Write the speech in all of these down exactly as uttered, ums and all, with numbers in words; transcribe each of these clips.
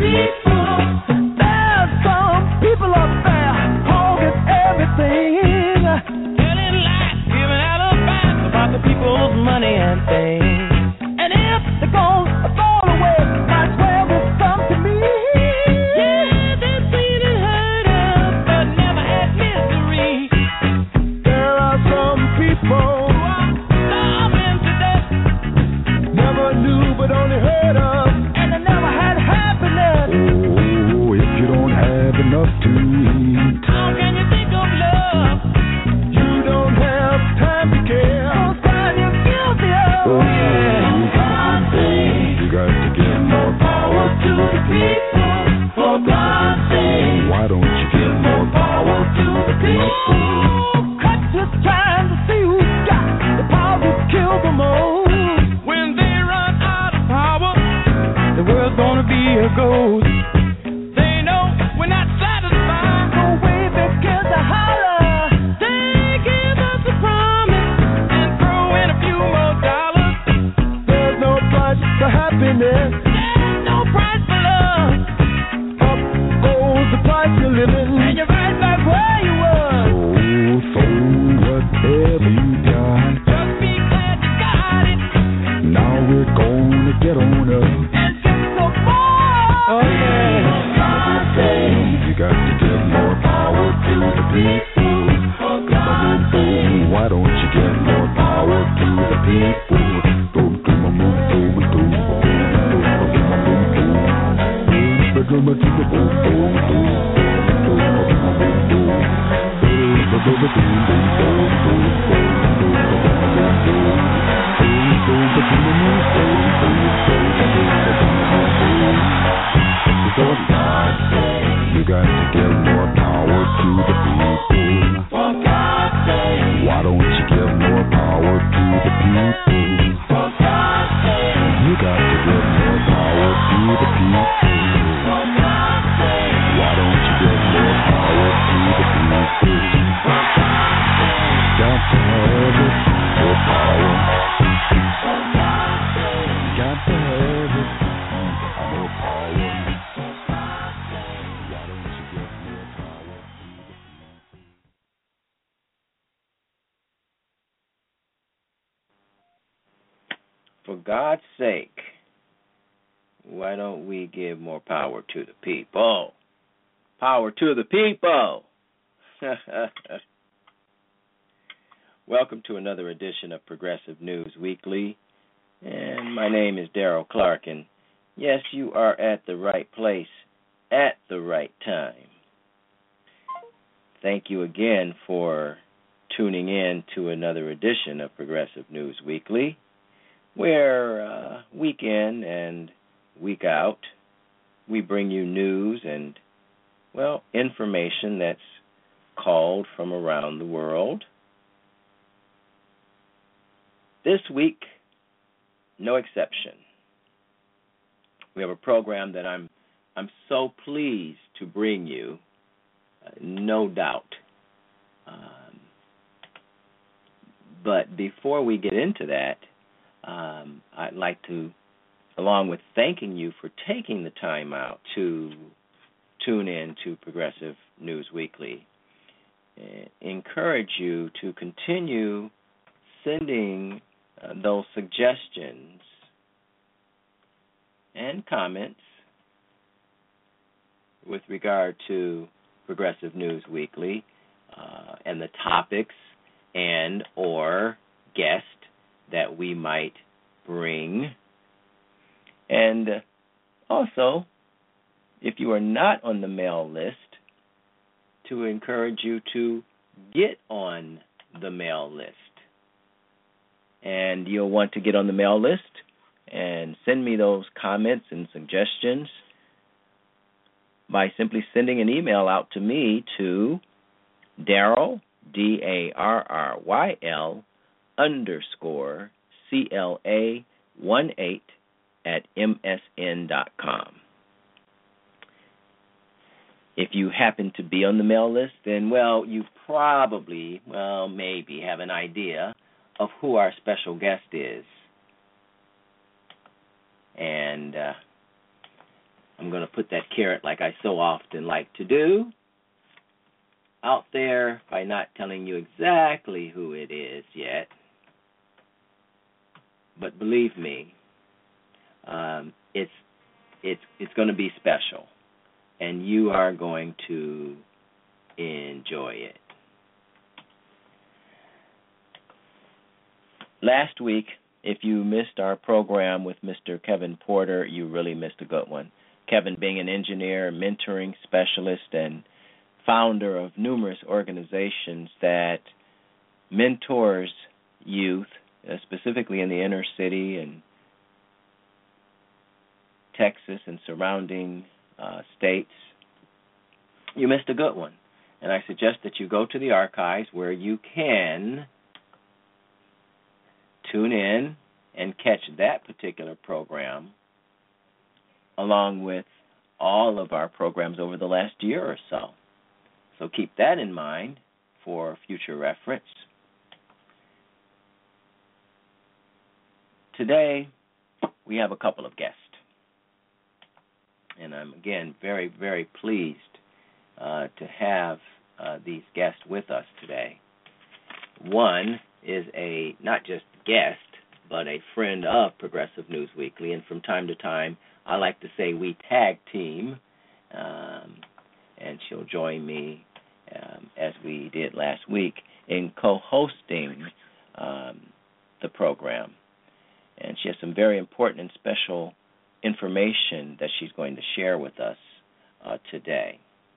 For God's sake, why don't we give more power to the people? Power to the people! Welcome to another edition of Progressive News Weekly, and my name is Daryl Clark, and yes, you are at the right place at the right time. Thank you again for tuning in to another edition of Progressive News Weekly, where uh, week in and week out, we bring you news and, well, information that's called from around the world. This week, no exception. We have a program that I'm I'm so pleased to bring you, uh, no doubt. Um, but before we get into that, Um, I'd like to, along with thanking you for taking the time out to tune in to Progressive News Weekly, uh, encourage you to continue sending uh, those suggestions and comments with regard to Progressive News Weekly uh, and the topics and or guests that we might bring. And also, if you are not on the mail list, to encourage you to get on the mail list. And you'll want to get on the mail list and send me those comments and suggestions by simply sending an email out to me to Darryl, D A R R Y L, underscore C L A one eight at M S N dot com. If you happen to be on the mail list, then, well, you probably, well, maybe have an idea of who our special guest is. And uh, I'm going to put that carrot, like I so often like to do, out there by not telling you exactly who it is yet. But believe me, um, it's it's it's going to be special, and you are going to enjoy it. Last week, if you missed our program with Mister Kevin Porter, you really missed a good one. Kevin being an engineer, mentoring specialist, and founder of numerous organizations that mentors youth, uh, specifically in the inner city and Texas and surrounding uh, states. You missed a good one. And I suggest that you go to the archives where you can tune in and catch that particular program along with all of our programs over the last year or so. So keep that in mind for future reference. Today, we have a couple of guests. And I'm, again, very, very pleased uh, to have uh, these guests with us today. One is a not just guest, but a friend of Progressive News Weekly, and from time to time, I like to say we tag team, um, and she'll join me, um, as we did last week, in co-hosting um, the program. And she has some very important and special information that she's going to share with us uh, today.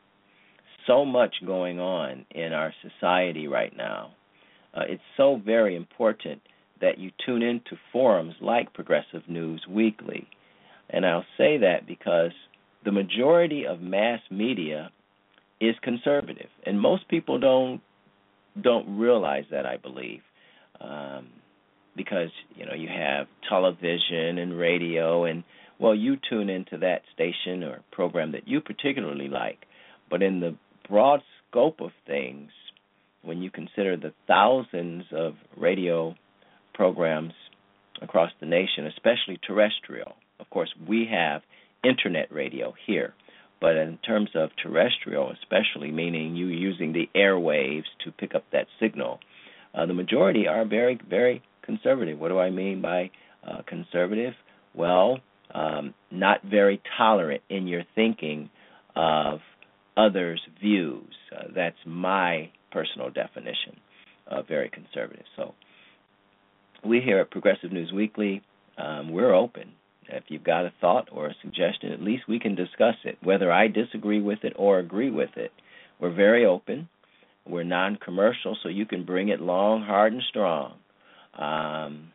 So much going on in our society right now. Uh, it's so very important that you tune into forums like Progressive News Weekly. And I'll say that because the majority of mass media is conservative, and most people don't don't realize that, I believe, um, because you know you have television and radio, and well, you tune into that station or program that you particularly like. But in the broad scope of things, when you consider the thousands of radio programs across the nation, especially terrestrial. Of course, we have internet radio here, but in terms of terrestrial, especially, meaning you using the airwaves to pick up that signal, uh, the majority are very, very conservative. What do I mean by uh, conservative? Well, um, not very tolerant in your thinking of others' views. Uh, that's my personal definition of very conservative. So we here at Progressive News Weekly, um, we're open. If you've got a thought or a suggestion, at least we can discuss it, whether I disagree with it or agree with it. We're very open. We're non-commercial, so you can bring it long, hard, and strong. Um,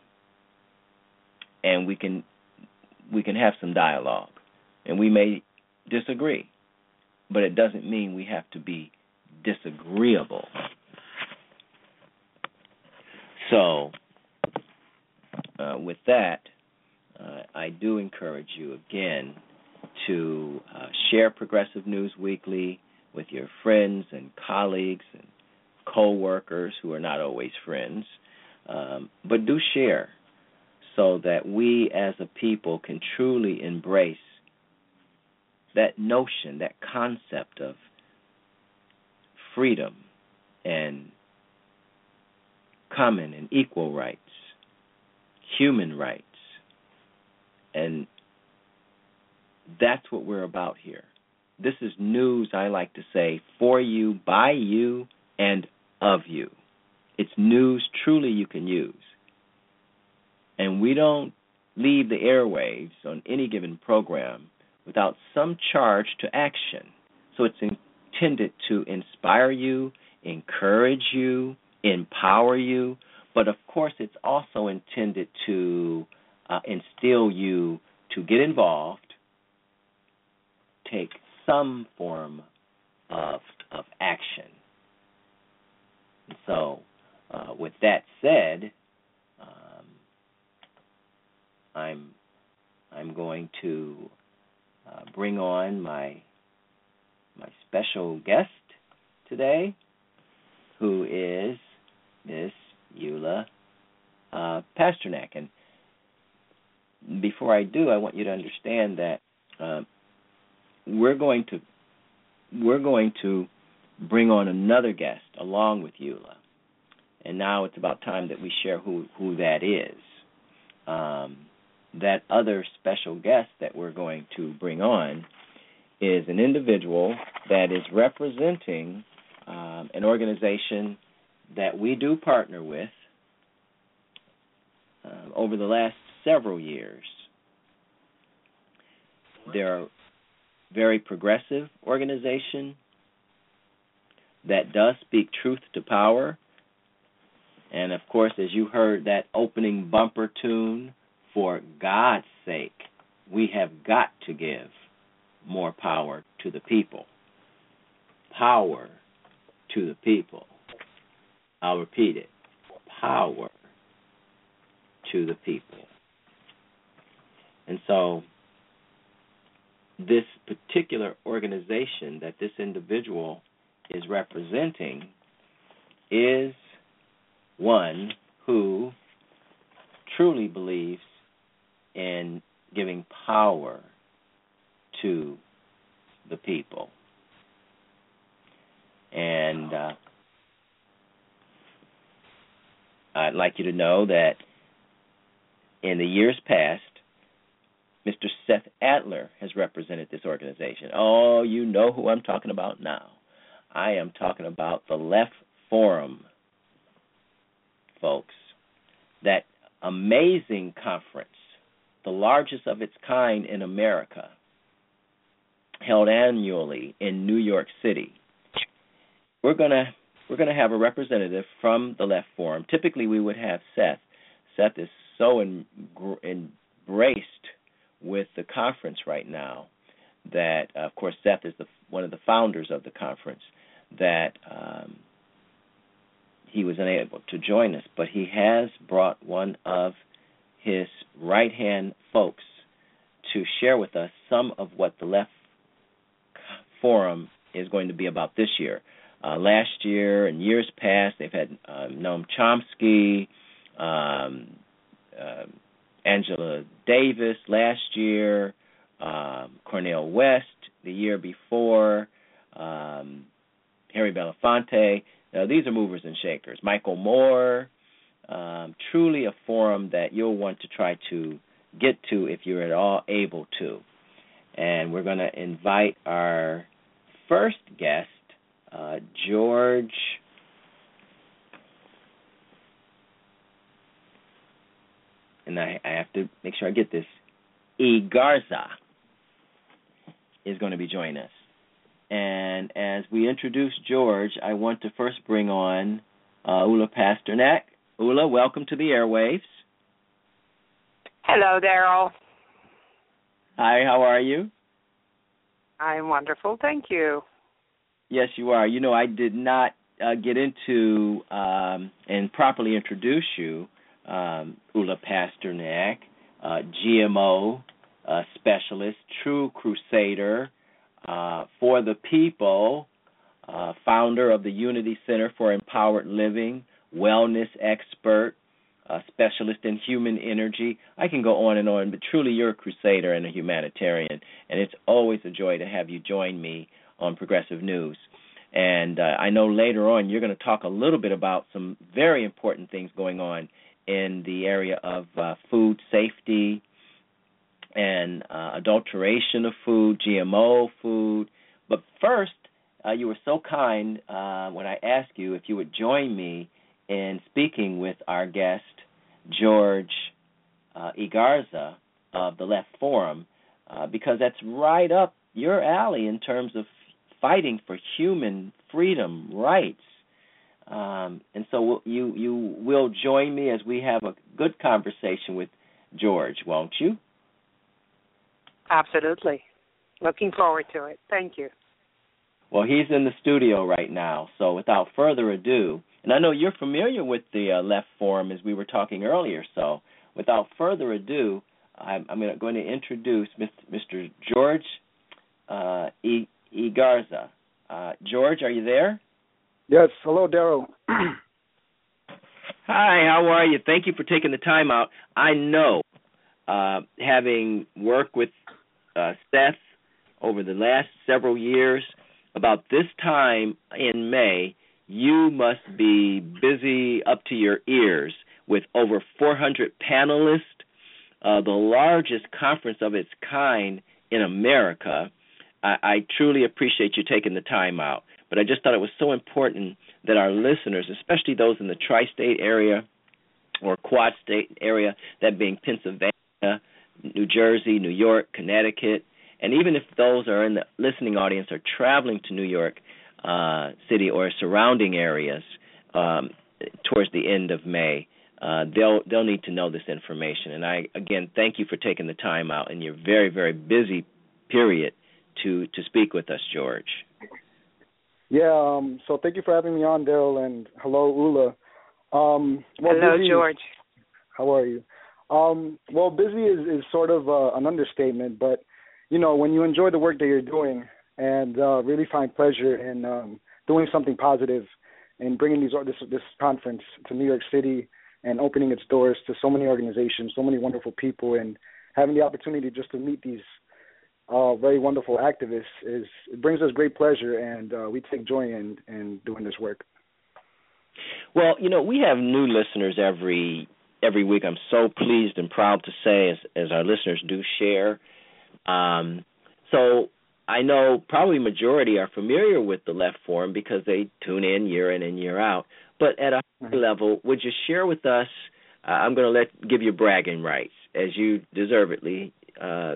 and we can we can have some dialogue. And we may disagree, but it doesn't mean we have to be disagreeable. So, uh, with that, uh, I do encourage you again to uh, share Progressive News Weekly with your friends and colleagues and co-workers who are not always friends, um, but do share so that we as a people can truly embrace that notion, that concept of freedom and common and equal rights, human rights. And that's what we're about here. This is news, I like to say, for you, by you, and of you. It's news truly you can use. And we don't leave the airwaves on any given program without some charge to action. So it's intended to inspire you, encourage you, empower you, but of course it's also intended to uh, instill you to get involved, take some form of of action. And so, uh, with that said, um, I'm I'm going to uh, bring on my my special guest today, who is Miss Eula uh, Pasternak. And before I do, I want you to understand that uh, we're going to we're going to bring on another guest along with Eula. And now it's about time that we share who, who that is. Um, that other special guest that we're going to bring on is an individual that is representing um, an organization that we do partner with uh, over the last several years. They're a very progressive organization that does speak truth to power. And, of course, as you heard that opening bumper tune, for God's sake, we have got to give more power to the people. Power to the people. I'll repeat it. Power to the people. And so this particular organization that this individual is representing is one who truly believes in giving power to the people. And uh, I'd like you to know that in the years past, Mister Seth Adler has represented this organization. Oh, you know who I'm talking about now. I am talking about the Left Forum, folks. That amazing conference, the largest of its kind in America, held annually in New York City. We're gonna we're gonna have a representative from the Left Forum. Typically, we would have Seth. Seth is so en- embraced with the conference right now that, uh, of course, Seth is the, one of the founders of the conference, that um, he was unable to join us, but he has brought one of his right-hand folks to share with us some of what the Left Forum is going to be about this year. Uh, last year and years past, they've had uh, Noam Chomsky, um, uh, Angela Davis last year, um, Cornel West the year before, um, Harry Belafonte. Now, these are movers and shakers. Michael Moore, um, truly a forum that you'll want to try to get to if you're at all able to. And we're going to invite our first guest, uh, George and I, I have to make sure I get this, Igarza is going to be joining us. And as we introduce George, I want to first bring on uh, Ula Pasternak. Ula, welcome to the airwaves. Hello, Daryl. Hi, how are you? I'm wonderful, thank you. Yes, you are. You know, I did not uh, get into um, and properly introduce you, um, Ula Pasternak, uh, G M O uh, specialist, true crusader uh, for the people, uh, founder of the Unity Center for Empowered Living, wellness expert, uh, specialist in human energy. I can go on and on, but truly you're a crusader and a humanitarian, and it's always a joy to have you join me on Progressive News. And uh, I know later on you're going to talk a little bit about some very important things going on in the area of uh, food safety and uh, adulteration of food, G M O food. But first, uh, you were so kind uh, when I asked you if you would join me in speaking with our guest, George uh, Igarza of the Left Forum, uh, because that's right up your alley in terms of fighting for human freedom rights. Um, and so you you will join me as we have a good conversation with George, won't you? Absolutely. Looking forward to it. Thank you. Well, he's in the studio right now, so without further ado, and I know you're familiar with the uh, Left Forum as we were talking earlier, so without further ado, I'm, I'm going to introduce Mister George uh, E. Igarza. Uh, George, are you there? Yes. Hello, Daryl. Hi, how are you? Thank you for taking the time out. I know, uh, having worked with uh, Seth over the last several years, about this time in May, you must be busy up to your ears with over four hundred panelists, uh, the largest conference of its kind in America. I, I truly appreciate you taking the time out, but I just thought it was so important that our listeners, especially those in the tri-state area or quad-state area, that being Pennsylvania, New Jersey, New York, Connecticut, and even if those are in the listening audience are traveling to New York uh, City or surrounding areas um, towards the end of May, uh, they'll they'll need to know this information. And I, again, thank you for taking the time out in your very, very busy period to, to speak with us, George. Yeah, um, so thank you for having me on, Daryl, and hello, Ula. Um, well, Hello, busy, George. How are you? Um, well, busy is, is sort of uh, an understatement, but, you know, when you enjoy the work that you're doing and uh, really find pleasure in um, doing something positive and bringing these, this, this conference to New York City and opening its doors to so many organizations, so many wonderful people, and having the opportunity just to meet these uh, very wonderful activists, is it brings us great pleasure, and uh, we take joy in, in doing this work. Well, you know, we have new listeners every every week. I'm so pleased and proud to say, as, as our listeners do share. Um, so I know probably majority are familiar with the Left Forum because they tune in year in and year out. But at a high level, would you share with us, uh, I'm going to let give you bragging rights, as you deservedly uh,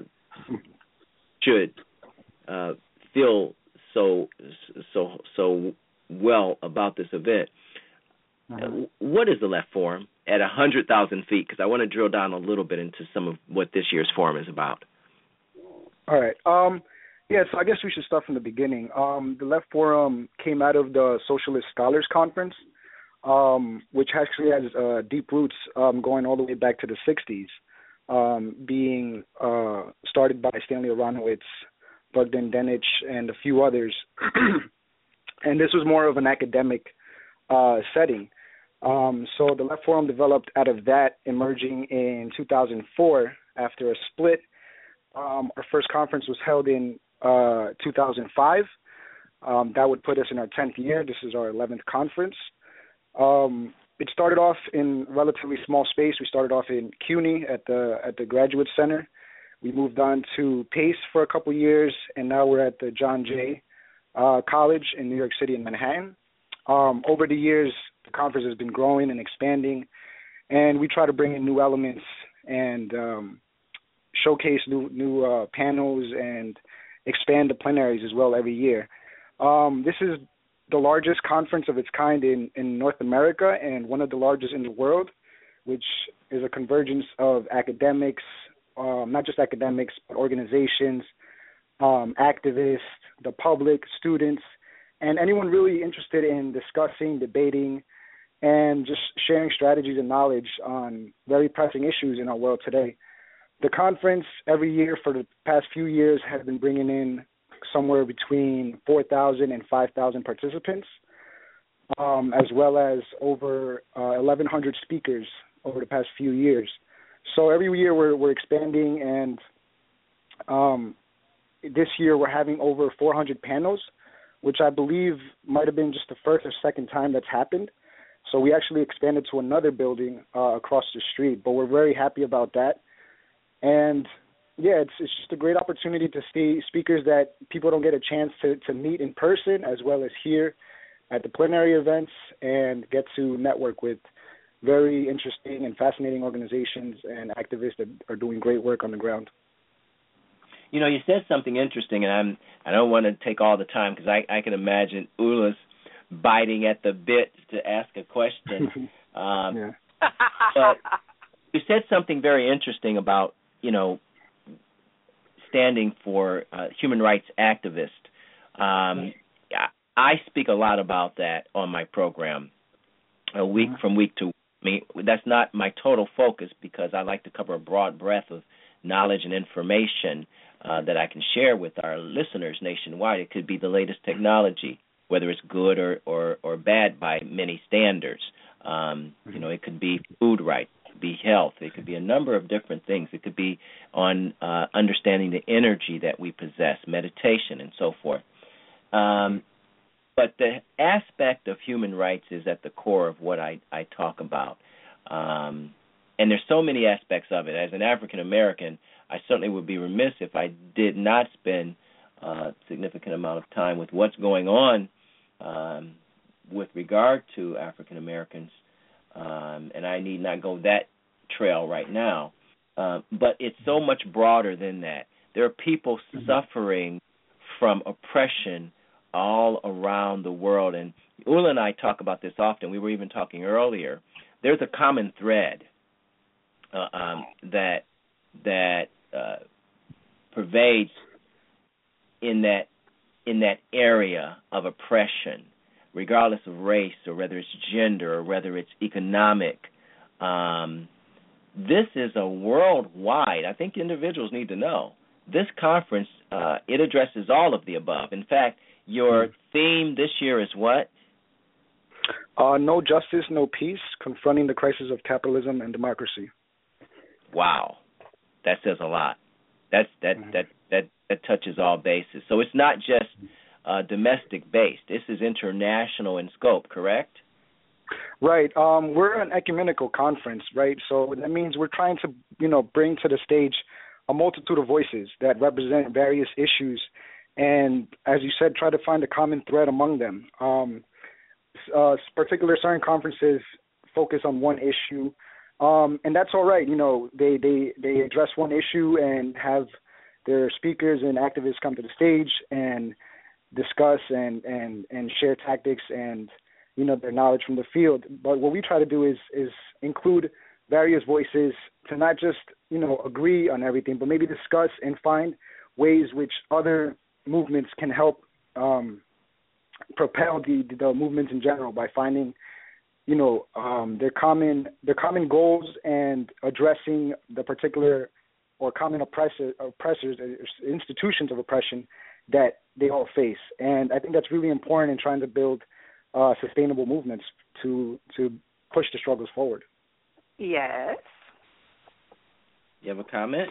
should uh, feel so so so well about this event. Uh-huh. What is the Left Forum at one hundred thousand feet? Because I want to drill down a little bit into some of what this year's forum is about. All right. Um, yeah, so I guess we should start from the beginning. Um, the Left Forum came out of the Socialist Scholars Conference, um, which actually has uh, deep roots um, going all the way back to the sixties, um, being uh, started by Stanley Aronowitz, Bogdan Denich, and a few others. And this was more of an academic uh, setting. Um, so the Left Forum developed out of that, emerging in two thousand four after a split. Um, our first conference was held in uh, two thousand five. Um, that would put us in our tenth year. This is our eleventh conference. Um, it started off in relatively small space. We started off in CUNY at the at the Graduate Center. We moved on to PACE for a couple years, and now we're at the John Jay uh, College in New York City and Manhattan. Um, over the years, the conference has been growing and expanding, and we try to bring in new elements and um, showcase new new uh, panels and expand the plenaries as well every year. Um, this is the largest conference of its kind in, in North America and one of the largest in the world, which is a convergence of academics, um, not just academics, but organizations, um, activists, the public, students, and anyone really interested in discussing, debating, and just sharing strategies and knowledge on very pressing issues in our world today. The conference every year for the past few years has been bringing in somewhere between four thousand and five thousand participants, um, as well as over uh, eleven hundred speakers over the past few years. So every year we're, we're expanding, and um, this year we're having over four hundred panels, which I believe might have been just the first or second time that's happened. So we actually expanded to another building uh, across the street, but we're very happy about that. And yeah, it's it's just a great opportunity to see speakers that people don't get a chance to, to meet in person, as well as here at the plenary events, and get to network with very interesting and fascinating organizations and activists that are doing great work on the ground. You know, you said something interesting, and I'm I don't want to take all the time because I, I can imagine Ula's biting at the bit to ask a question. um, yeah. But you said something very interesting about, you know, standing for uh, human rights activist. Um, I speak a lot about that on my program, a week mm-hmm. from week to week. I mean, that's not my total focus because I like to cover a broad breadth of knowledge and information uh, that I can share with our listeners nationwide. It could be the latest technology, whether it's good or, or, or bad by many standards. Um, you know, it could be food rights, it could be health, it could be a number of different things. It could be on uh, understanding the energy that we possess, meditation, and so forth. Um, but the aspect of human rights is at the core of what I, I talk about. Um, and there's so many aspects of it. As an African American, I certainly would be remiss if I did not spend a significant amount of time with what's going on um, with regard to African Americans. Um, and I need not go that trail right now. Uh, but it's so much broader than that. There are people suffering from oppression all around the world. And Ula and I talk about this often. We were even talking earlier. There's a common thread uh, um, that that uh, pervades in that in that area of oppression, regardless of race or whether it's gender or whether it's economic. Um, this is a worldwide. I think individuals need to know. This conference, uh, it addresses all of the above. In fact, your theme this year is what? Uh, no justice, no peace, confronting the crisis of capitalism and democracy. Wow, that says a lot. That's that mm-hmm. that that that touches all bases. So it's not just uh, domestic based. This is international in scope, correct? Right. Um, we're an ecumenical conference, right? So that means we're trying to, you know, bring to the stage a multitude of voices that represent various issues, and as you said, try to find a common thread among them. Um, uh, particular certain conferences focus on one issue, um, and that's all right. You know, they, they, they address one issue and have their speakers and activists come to the stage and discuss and, and, and share tactics and, you know, their knowledge from the field. But what we try to do is is include various voices to not just, you know, agree on everything, but maybe discuss and find ways which other movements can help um, propel the, the movements in general by finding, you know, um, their common their common goals and addressing the particular or common oppressor, oppressors, institutions of oppression that they all face. And I think that's really important in trying to build Uh, sustainable movements to to push the struggles forward. Yes. You have a comment?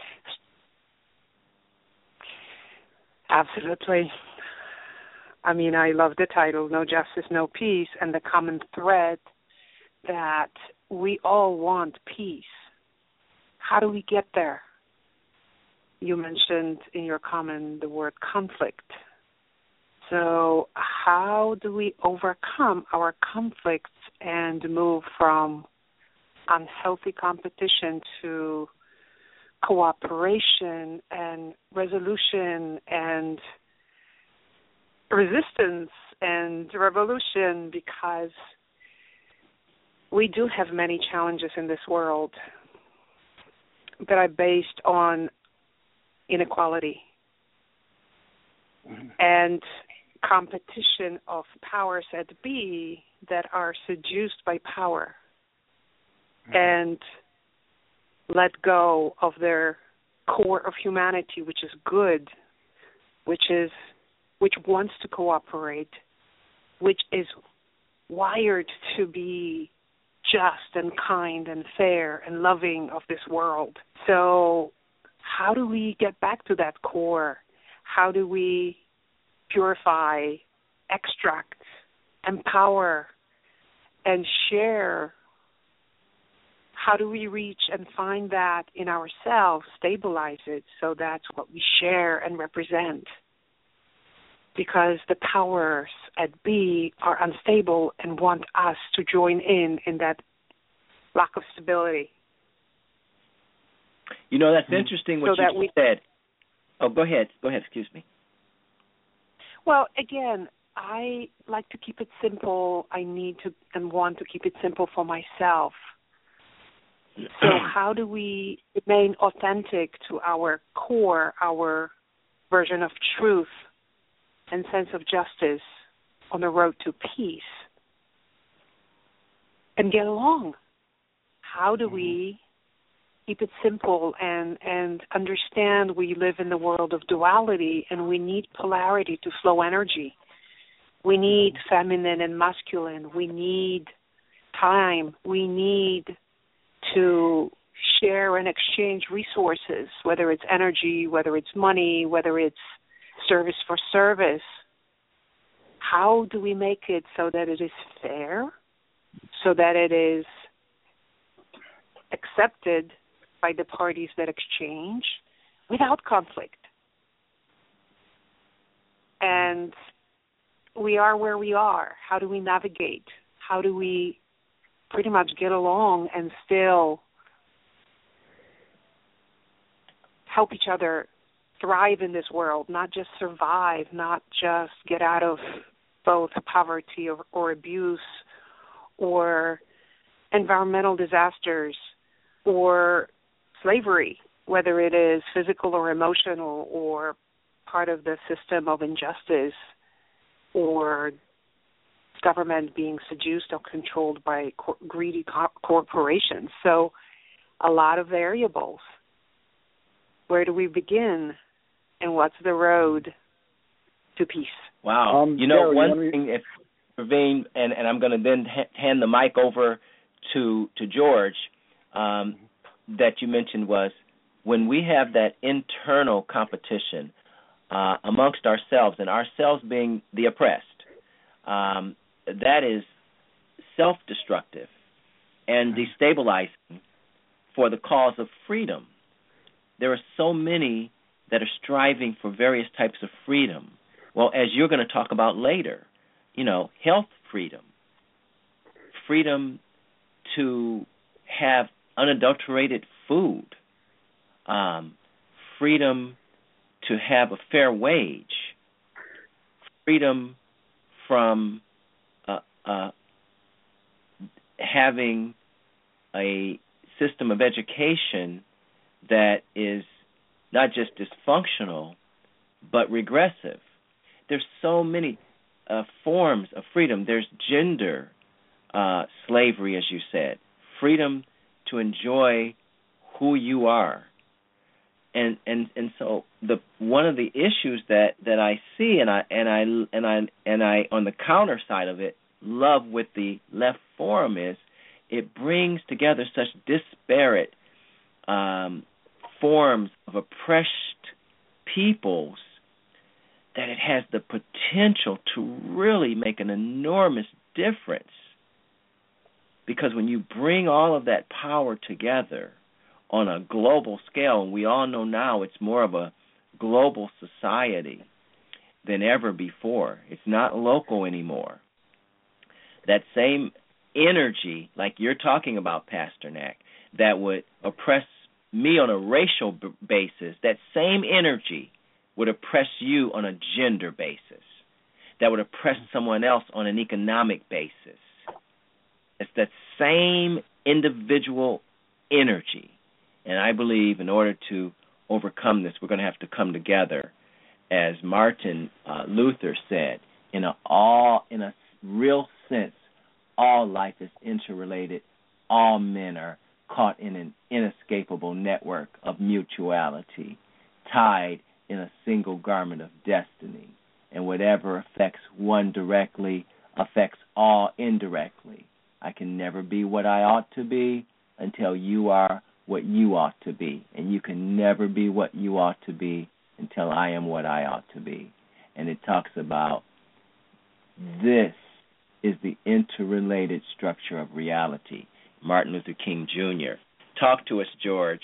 Absolutely. I mean, I love the title, No Justice, No Peace, and the common thread that we all want peace. How do we get there? You mentioned in your comment the word conflict. So how do we overcome our conflicts and move from unhealthy competition to cooperation and resolution and resistance and revolution? Because we do have many challenges in this world that are based on inequality mm-hmm. and competition of powers that be that are seduced by power mm-hmm. and let go of their core of humanity, which is good, which is which wants to cooperate, which is wired to be just and kind and fair and loving of this world. So how do we get back to that core? How do we purify, extract, empower, and share? How do we reach and find that in ourselves, stabilize it, so that's what we share and represent? Because the powers at B are unstable and want us to join in in that lack of stability. You know, that's interesting what so you that we, said. Oh, go ahead. Go ahead. Excuse me. Well, again, I like to keep it simple. I need to and want to keep it simple for myself. So how do we remain authentic to our core, our version of truth and sense of justice on the road to peace and get along? How do we keep it simple and, and understand we live in the world of duality and we need polarity to flow energy? We need feminine and masculine. We need time. We need to share and exchange resources, whether it's energy, whether it's money, whether it's service for service. How do we make it so that it is fair, so that it is accepted by the parties that exchange without conflict? And we are where we are. How do we navigate? How do we pretty much get along and still help each other thrive in this world, not just survive, not just get out of both poverty or, or abuse or environmental disasters or slavery, whether it is physical or emotional or part of the system of injustice or government being seduced or controlled by co- greedy co- corporations. So a lot of variables. Where do we begin, and what's the road to peace? Wow. Um, you know, Darryl, one you thing, if Praveen, and, and I'm going to then ha- hand the mic over to to George, um, that you mentioned was when we have that internal competition uh, amongst ourselves, and ourselves being the oppressed, um, that is self-destructive and destabilizing for the cause of freedom. There are so many that are striving for various types of freedom. Well, as you're going to talk about later, you know, health freedom, freedom to have unadulterated food, um, freedom to have a fair wage, freedom from uh, uh, having a system of education that is not just dysfunctional, but regressive. There's so many uh, forms of freedom. There's gender uh, slavery, as you said, freedom to enjoy who you are. And and and so the one of the issues that, that I see and I and I and I and I on the counter side of it love with the left forum is it brings together such disparate um, forms of oppressed peoples that it has the potential to really make an enormous difference. Because when you bring all of that power together on a global scale, and we all know now it's more of a global society than ever before. It's not local anymore. That same energy, like you're talking about, Pasternak, that would oppress me on a racial b- basis, that same energy would oppress you on a gender basis, that would oppress someone else on an economic basis. It's that same individual energy. And I believe in order to overcome this, we're going to have to come together, as Martin uh, Luther said, in a all in a real sense, all life is interrelated. All men are caught in an inescapable network of mutuality, tied in a single garment of destiny. And whatever affects one directly affects all indirectly. I can never be what I ought to be until you are what you ought to be. And you can never be what you ought to be until I am what I ought to be. And it talks about this is the interrelated structure of reality. Martin Luther King Junior Talk to us, George.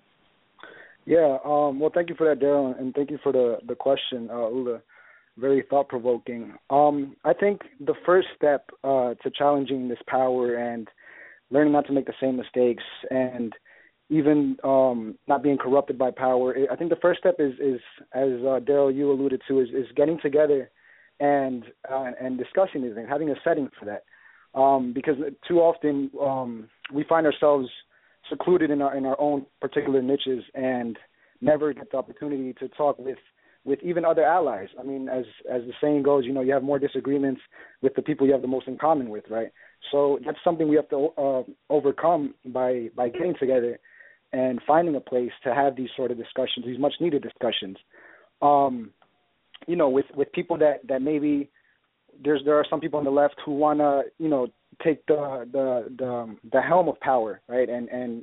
Yeah, um, well, thank you for that, Darryl, and thank you for the, the question, uh, Ula. Very thought-provoking. Um, I think the first step uh, to challenging this power and learning not to make the same mistakes and even um, not being corrupted by power, I think the first step is, is as uh, Darryl, you alluded to, is, is getting together and uh, and discussing these things, having a setting for that. Um, because too often um, we find ourselves secluded in our in our own particular niches and never get the opportunity to talk with, with even other allies. I mean, as as the saying goes, you know, you have more disagreements with the people you have the most in common with, right? So that's something we have to uh, overcome by, by getting together and finding a place to have these sort of discussions, these much-needed discussions. Um, you know, with, with people that, that maybe there's there are some people on the left who want to, you know, take the the the, um, the helm of power, right, and, and, and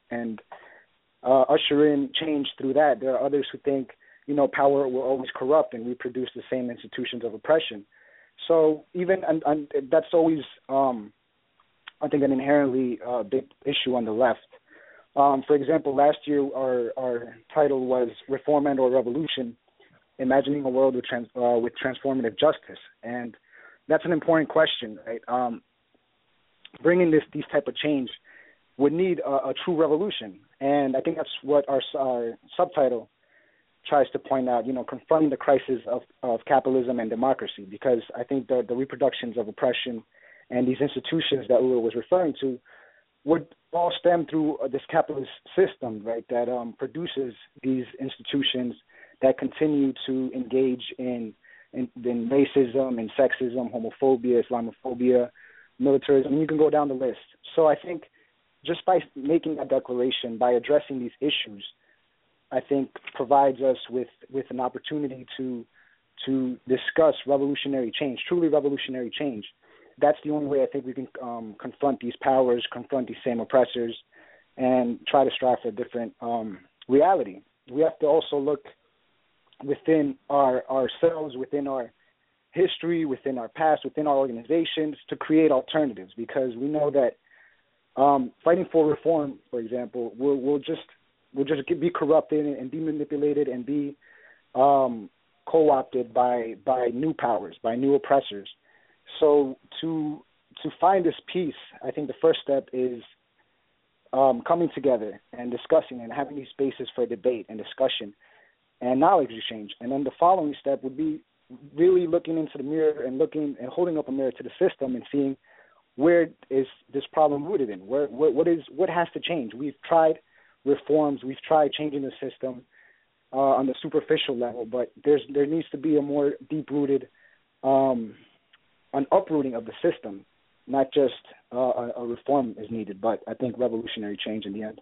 and uh, usher in change through that. There are others who think, you know, power will always corrupt and reproduce the same institutions of oppression. So even and, and that's always, um, I think, an inherently uh, big issue on the left. Um, for example, last year our our title was Reform and or Revolution, Imagining a World with trans, uh, with Transformative Justice, and that's an important question, right? Um, bringing this these type of change would need a, a true revolution, and I think that's what our, our subtitle tries to point out, you know, confronting the crisis of, of capitalism and democracy, because I think the, the reproductions of oppression and these institutions that Ula was referring to would all stem through this capitalist system, right, that um, produces these institutions that continue to engage in, in, in racism and sexism, homophobia, Islamophobia, militarism, and you can go down the list. So I think just by making that declaration, by addressing these issues, I think provides us with, with an opportunity to to discuss revolutionary change, truly revolutionary change. That's the only way I think we can um, confront these powers, confront these same oppressors, and try to strive for a different um, reality. We have to also look within our ourselves, within our history, within our past, within our organizations to create alternatives, because we know that um, fighting for reform, for example, will will just will just be corrupted and be manipulated and be um, co-opted by by new powers, by new oppressors. So to to find this peace, I think the first step is um, coming together and discussing and having these spaces for debate and discussion and knowledge exchange. And then the following step would be really looking into the mirror and looking and holding up a mirror to the system and seeing where is this problem rooted in? Where what, what is what has to change? We've tried reforms, we've tried changing the system uh, on the superficial level, but there's there needs to be a more deep-rooted, um, an uprooting of the system, not just uh, a, a reform is needed, but I think revolutionary change in the end.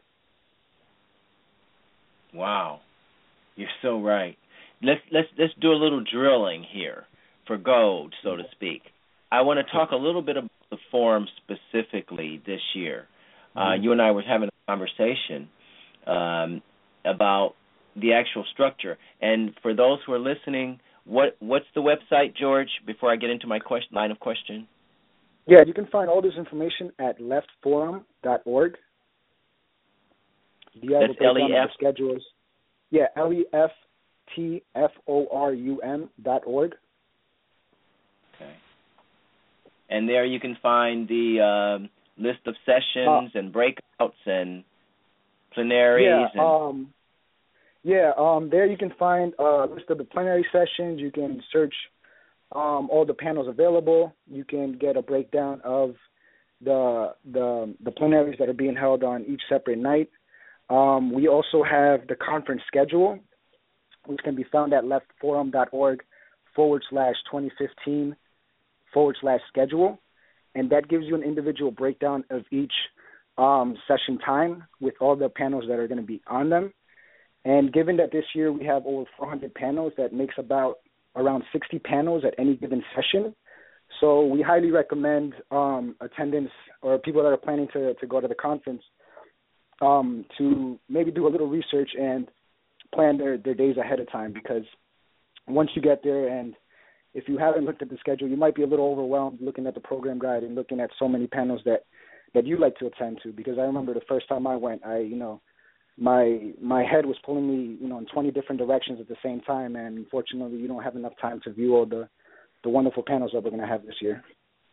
Wow, you're so right. Let's let's let's do a little drilling here for gold, so to speak. I want to talk a little bit about the forum specifically this year. Uh, you and I were having a conversation um, about the actual structure. And for those who are listening, what what's the website, George, before I get into my question, line of question? Yeah, you can find all this information at left forum dot org. Do you have That's a L E F? schedules? Yeah, L E F T F O R U M dot org. Okay. And there you can find the um, list of sessions uh, and breakouts and plenaries. Yeah, and um, yeah. Um, there you can find a list of the plenary sessions. You can search um, all the panels available. You can get a breakdown of the the the plenaries that are being held on each separate night. Um, we also have the conference schedule, which can be found at leftforum.org forward slash 2015 forward slash schedule. And that gives you an individual breakdown of each um, session time with all the panels that are going to be on them. And given that this year we have over four hundred panels, that makes about around sixty panels at any given session. So we highly recommend um, attendance or people that are planning to, to go to the conference um, to maybe do a little research and plan their, their days ahead of time, because once you get there and if you haven't looked at the schedule, you might be a little overwhelmed looking at the program guide and looking at so many panels that, that you like to attend to. Because I remember the first time I went, I, you know, my my head was pulling me, you know, in twenty different directions at the same time, and unfortunately, you don't have enough time to view all the, the wonderful panels that we're going to have this year.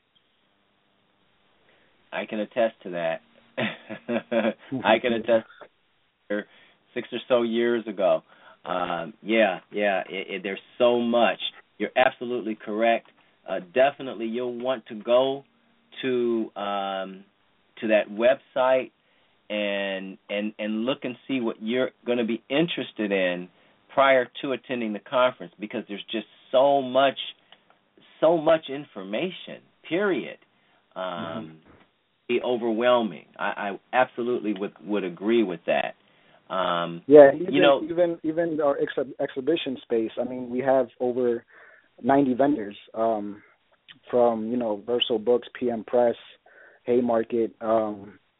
I can attest to that. I can attest to six or so years ago. Um, yeah, yeah, it, it, there's so much. You're absolutely correct. Uh, definitely, you'll want to go to um, to that website and and and look and see what you're going to be interested in prior to attending the conference, because there's just so much so much information. Period. Um, mm-hmm. Be overwhelming. I, I absolutely would would agree with that. Um, yeah, even, you know, even even our ex- exhibition space. I mean, we have over ninety vendors um, from, you know, Verso Books, P M Press, Haymarket, um,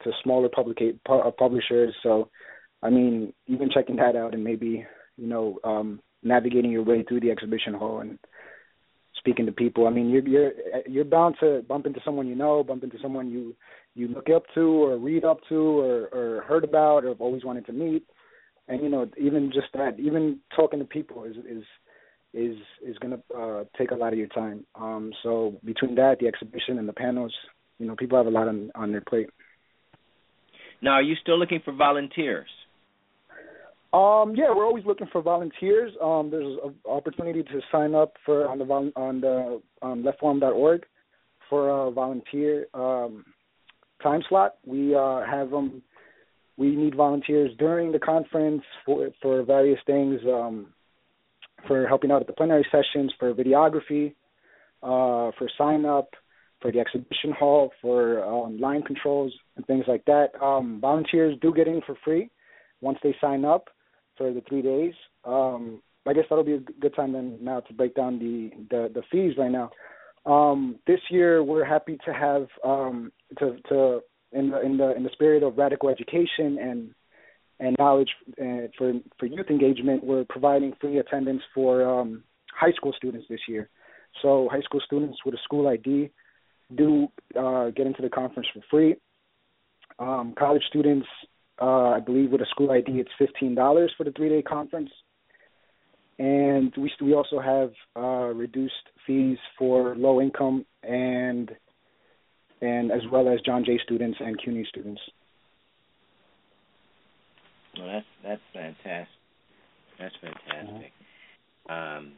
to smaller publica- pu- publishers. So, I mean, even checking that out and maybe, you know, um, navigating your way through the exhibition hall and speaking to people. I mean, you're you're you're bound to bump into someone you know, bump into someone you you look up to or read up to or, or heard about or have always wanted to meet. And you know, even just that, even talking to people is is is is going to uh, take a lot of your time. Um, so between that, the exhibition, and the panels, you know, people have a lot on, on their plate. Now, are you still looking for volunteers? Um, yeah, we're always looking for volunteers. Um, there's an opportunity to sign up for on the vol- on the um, left forum dot org for a volunteer um, time slot. We uh, have them. Um, we need volunteers during the conference for for various things. Um, for helping out at the plenary sessions, for videography, uh, for sign-up, for the exhibition hall, for um, line controls and things like that. Um, volunteers do get in for free once they sign up for the three days. Um, I guess that'll be a good time then now to break down the, the, the fees right now. Um, this year, we're happy to have um, to, to in the in the in the spirit of radical education and and knowledge uh, for for youth engagement, we're providing free attendance for um, high school students this year. So high school students with a school I D do uh, get into the conference for free. Um, college students, uh, I believe with a school I D, it's fifteen dollars for the three-day conference. And we we also have uh, reduced fees for low-income and and as well as John Jay students and C U N Y students. Well, that's that's fantastic. That's fantastic. Um,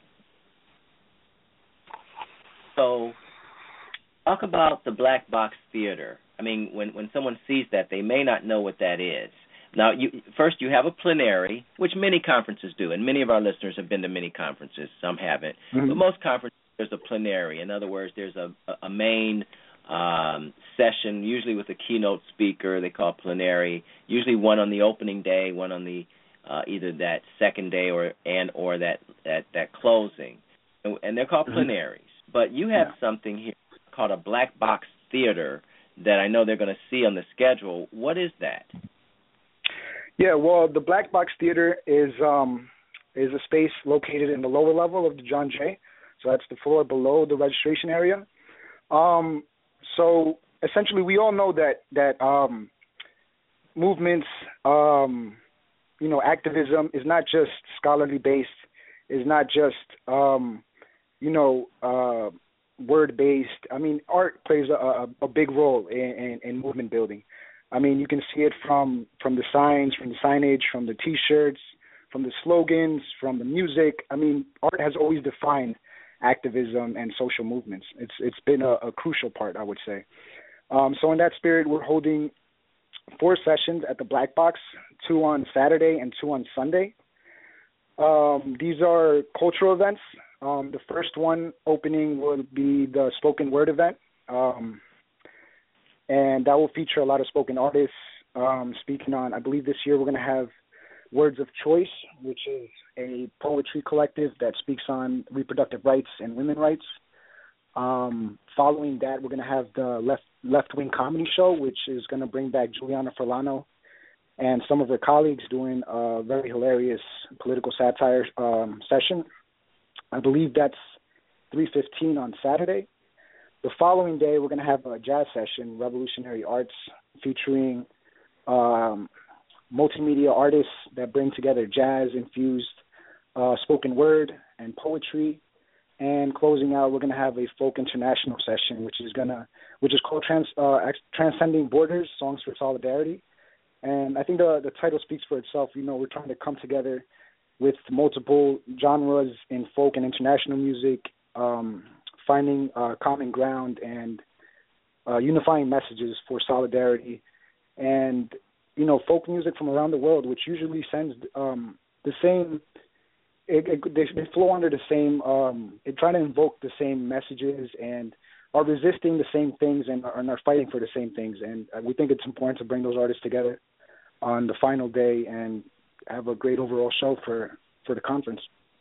so, talk about the Black Box Theater. I mean, when when someone sees that, they may not know what that is. Now, you, first you have a plenary, which many conferences do, and many of our listeners have been to many conferences. Some haven't, mm-hmm. but most conferences there's a plenary. In other words, there's a a main Um, session, usually with a keynote speaker. They call it plenary. Usually one on the opening day, one on the uh, either that second day or and or that that, that closing, and, and they're called mm-hmm. plenaries. But you have yeah. something here called a Black Box Theater that I know they're going to see on the schedule. What is that? Yeah, well, the Black Box Theater is um, is a space located in the lower level of the John Jay, so that's the floor below the registration area. Um, So essentially, we all know that that um, movements, um, you know, activism is not just scholarly based, is not just um, you know uh, word based. I mean, art plays a, a, a big role in, in, in movement building. I mean, you can see it from from the signs, from the signage, from the T-shirts, from the slogans, from the music. I mean, art has always defined activism and social movements. It's it's been a, a crucial part, I would say. Um, so in that spirit, we're holding four sessions at the Black Box, two on Saturday and two on Sunday. Um, these are cultural events. Um, the first one opening will be the spoken word event, um, and that will feature a lot of spoken artists um, speaking on, I believe this year we're going to have Words of Choice, which is a poetry collective that speaks on reproductive rights and women's rights. Um, following that, we're going to have the Left Left Wing Comedy Show, which is going to bring back Juliana Furlano and some of her colleagues doing a very hilarious political satire um, session. I believe that's three fifteen on Saturday. The following day, we're going to have a jazz session, Revolutionary Arts, featuring um, multimedia artists that bring together jazz-infused uh, spoken word and poetry. And closing out, we're going to have a folk international session, which is gonna, which is called Trans, uh, Transcending Borders: Songs for Solidarity. And I think the the title speaks for itself. You know, we're trying to come together with multiple genres in folk and international music, um, finding uh, common ground and uh, unifying messages for solidarity. And you know, folk music from around the world, which usually sends um, the same, it, it, they, they flow under the same, um, they try to invoke the same messages and are resisting the same things and are, and are fighting for the same things. And we think it's important to bring those artists together on the final day and have a great overall show for, for the conference.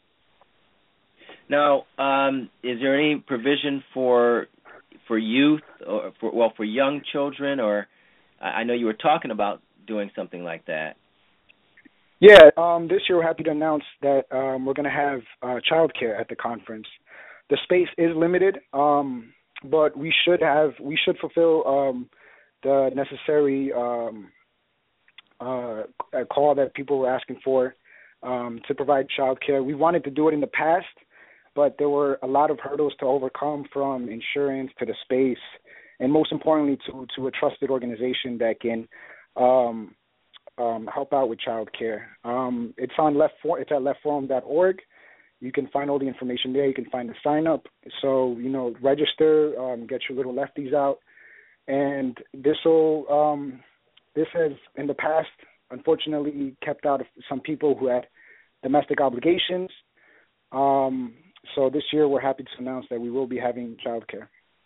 Now, um, is there any provision for for youth or for well for young children or I, I know you were talking about doing something like that. Yeah, um, this year we're happy to announce that um, we're going to have uh, childcare at the conference. The space is limited, um, but we should have we should fulfill um, the necessary um, uh, call that people were asking for um, to provide childcare. We wanted to do it in the past, but there were a lot of hurdles to overcome, from insurance to the space, and most importantly, to to a trusted organization that can um, um, help out with childcare. Um, it's on left for, it's at left forum dot org. You can find all the information there. You can find the sign up. So, you know, register, um, get your little lefties out. And this will, um, this has in the past, unfortunately, kept out of some people who had domestic obligations. Um, so this year we're happy to announce that we will be having childcare.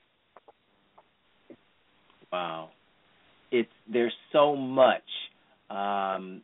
Wow. It's, there's so much. Um,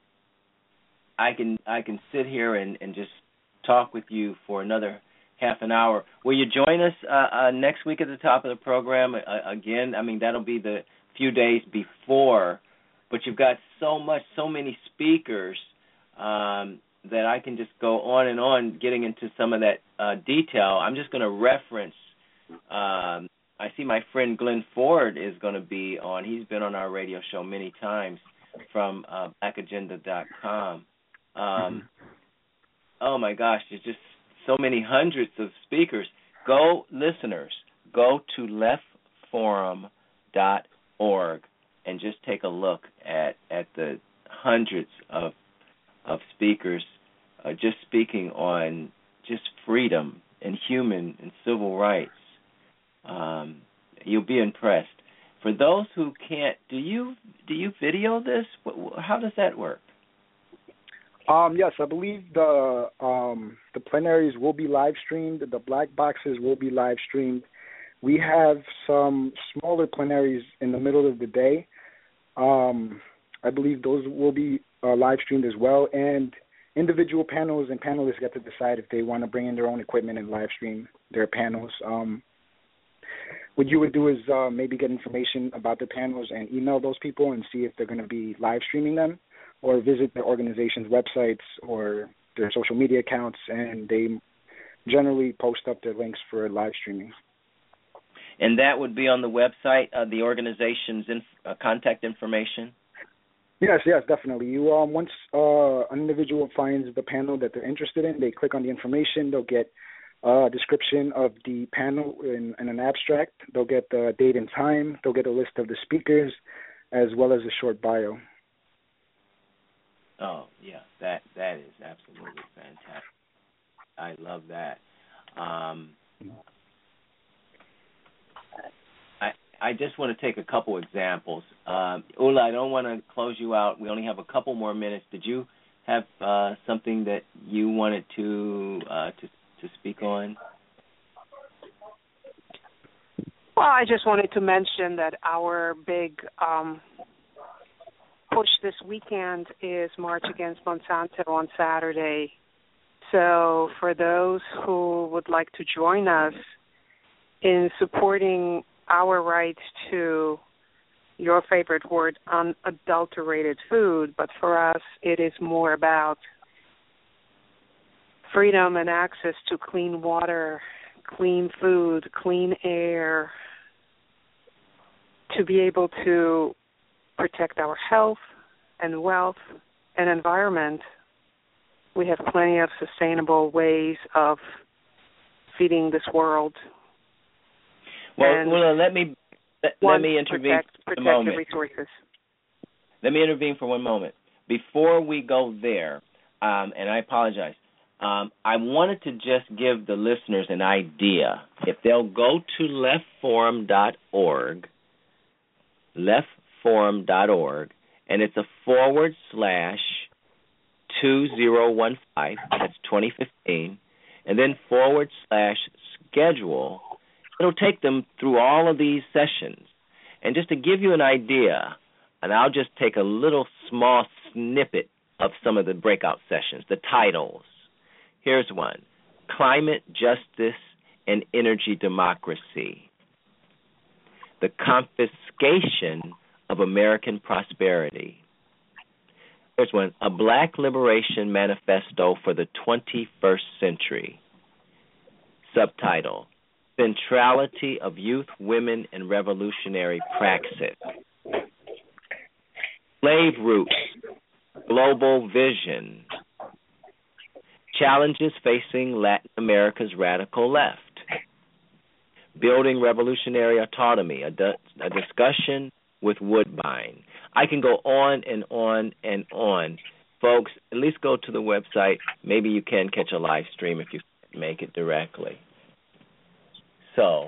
I can I can sit here and, and just talk with you for another half an hour. Will you join us uh, uh, next week at the top of the program? Uh, again, I mean, that'll be the few days before, but you've got so much, so many speakers um, that I can just go on and on getting into some of that uh, detail. I'm just going to reference, um, I see my friend Glenn Ford is going to be on. He's been on our radio show many times from uh, black agenda dot com. Um, mm-hmm. Oh, my gosh, there's just so many hundreds of speakers. Go, listeners, go to left forum dot org and just take a look at, at the hundreds of of speakers uh, just speaking on just freedom and human and civil rights. Um, you'll be impressed. For those who can't, do you do you video this? How does that work? Um, yes, I believe the um, the plenaries will be live streamed. The black boxes will be live streamed. We have some smaller plenaries in the middle of the day. Um, I believe those will be uh, live streamed as well. And individual panels and panelists get to decide if they want to bring in their own equipment and live stream their panels. Um, what you would do is uh, maybe get information about the panels and email those people and see if they're going to be live streaming them, or visit the organization's websites or their social media accounts, and they generally post up their links for live streaming. And that would be on the website, uh, the organization's inf- uh, contact information? Yes, yes, definitely. You um, once uh, an individual finds the panel that they're interested in, they click on the information. They'll get a description of the panel in, in an abstract. They'll get the date and time. They'll get a list of the speakers, as well as a short bio. Oh, yeah, that that is absolutely fantastic. I love that. Um, I I just want to take a couple examples. Um, Ula, I don't want to close you out. We only have a couple more minutes. Did you have uh, something that you wanted to uh, to to speak on? Well, I just wanted to mention that our big um, push this weekend is March Against Monsanto on Saturday. So for those who would like to join us in supporting our right to, your favorite word, unadulterated food, but for us it is more about freedom and access to clean water, clean food, clean air, to be able to protect our health and wealth and environment. We have plenty of sustainable ways of feeding this world. Well, well let me let, let me intervene protect, for protect a moment. The resources. Let me intervene for one moment. Before we go there, um, and I apologize, um, I wanted to just give the listeners an idea. If they'll go to left forum dot org, left forum dot org, and it's a forward slash two zero one five, that's twenty fifteen, and then forward slash schedule, it'll take them through all of these sessions. And just to give you an idea, and I'll just take a little small snippet of some of the breakout sessions, the titles. Here's one: Climate Justice and Energy Democracy. The Confiscation of American Prosperity. Here's one, A Black Liberation Manifesto for the twenty-first Century. Subtitle, Centrality of Youth, Women, and Revolutionary Praxis. Slave Roots, Global Vision. Challenges Facing Latin America's Radical Left. Building Revolutionary Autonomy, a, di- a discussion with Woodbine. I can go on and on and on. Folks, at least go to the website. Maybe you can catch a live stream if you make it directly. So,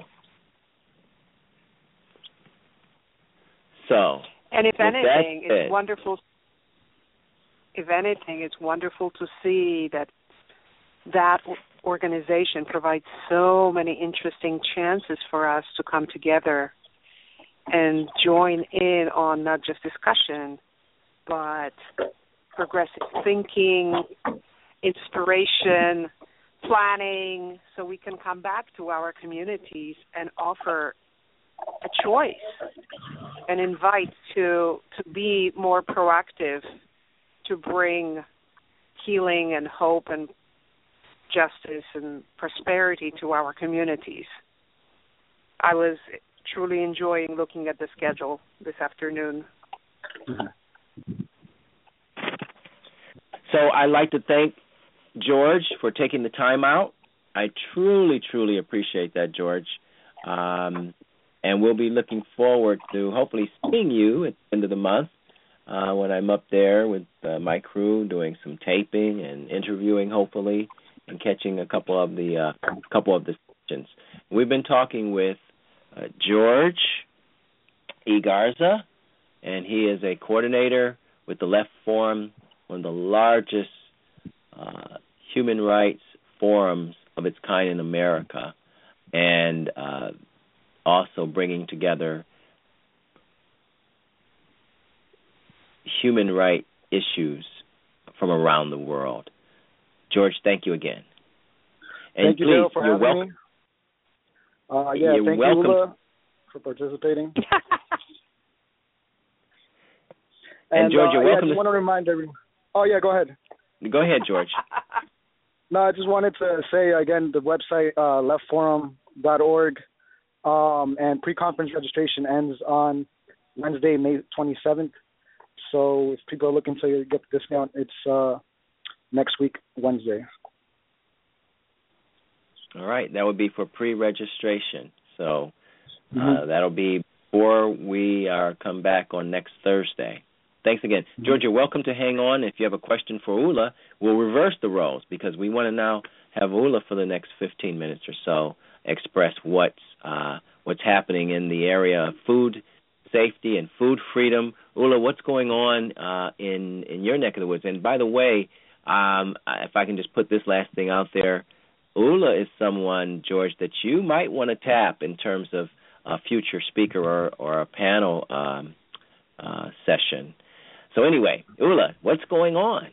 so. And if anything, said, it's wonderful. If anything, it's wonderful to see that that organization provides so many interesting chances for us to come together and join in on not just discussion, but progressive thinking, inspiration, planning, so we can come back to our communities and offer a choice and invite to to be more proactive, to bring healing and hope and justice and prosperity to our communities. I was truly enjoying looking at the schedule this afternoon. So I'd like to thank George for taking the time out. I truly, truly appreciate that, George. Um, and we'll be looking forward to hopefully seeing you at the end of the month uh, when I'm up there with uh, my crew doing some taping and interviewing, hopefully, and catching a couple of the uh, couple of the sessions. We've been talking with uh, George E. Garza, and he is a coordinator with the Left Forum, one of the largest uh, human rights forums of its kind in America, and uh, also bringing together human rights issues from around the world. George, thank you again. And thank you, please, Dale, for you're having welcome. me. Uh, yeah, you're thank welcome. you, Ula, for participating. and, and George, uh, you're yeah, welcome. I just want to remind everyone. Oh, yeah, go ahead. Go ahead, George. No, I just wanted to say, again, the website, uh, left forum dot org, um, and pre-conference registration ends on Wednesday, May twenty-seventh. So if people are looking to get the discount, it's uh, next week, Wednesday. All right, that would be for pre-registration. So uh, mm-hmm. that'll be before we are come back on next Thursday. Thanks again. Mm-hmm. George, you're welcome to hang on. If you have a question for Ula, we'll reverse the roles because we want to now have Ula for the next fifteen minutes or so express what's, uh, what's happening in the area of food safety and food freedom. Ula, what's going on uh, in, in your neck of the woods? And by the way, um, if I can just put this last thing out there, Ula is someone, George, that you might want to tap in terms of a future speaker or, or a panel um, uh, session. So anyway, Ula, what's going on?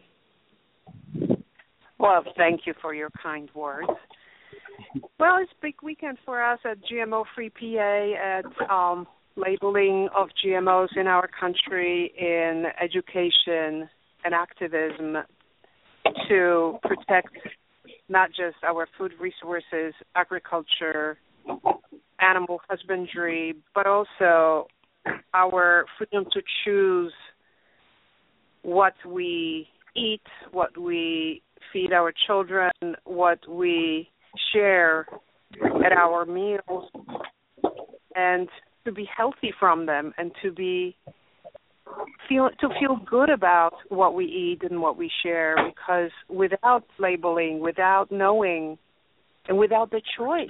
Well, thank you for your kind words. Well, it's a big weekend for us at G M O-Free P A, at um, labeling of G M Os in our country, in education and activism to protect not just our food resources, agriculture, animal husbandry, but also our freedom to choose what we eat, what we feed our children, what we share at our meals, and to be healthy from them, and to be feel to feel good about what we eat and what we share, because without labeling, without knowing, and without the choice,